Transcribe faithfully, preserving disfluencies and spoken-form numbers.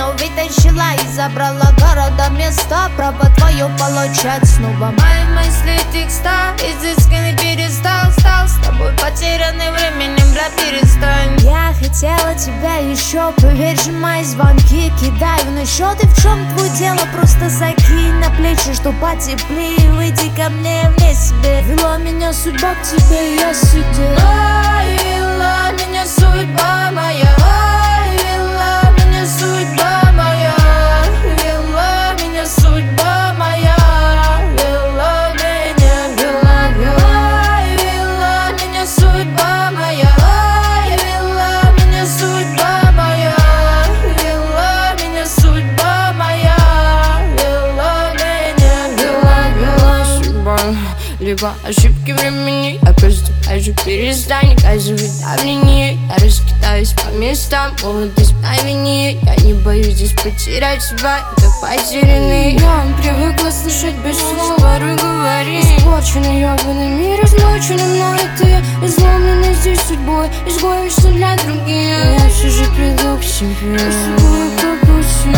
вытащила и забрала города места. Право твое получать снова мои мысли текста. Изысканный перестал, стал с тобой потерянный временем, бля, перестань. Я хотела тебя еще, поверь же, мои звонки кидаю на счет. И в чем твое дело, просто закинь на плечи, что потеплее. Выйди ко мне вне себе. Вела меня судьба к тебе, я сидела. Ай, вела меня судьба моя. Ай, вела меня судьба моя. Вела меня судьба моя. Вела меня, вела, вела. Ай, вела меня судьба моя. Ай, вела меня судьба моя. Вела меня судьба моя. Вела меня, вела, вела. Судьба, либо ошибки времени. Я просто хочу, перестань оказывать давление. Я раскидаюсь по местам, молодость на вине. Я не боюсь здесь потерять себя, как потерянный. Я привыкла слышать без слов порой говорить. Испорченный ёбаный мир, измученный мной ты. Изломленный здесь судьбой, изгоишься для других. Я все же приду к себе, с собой как у себя.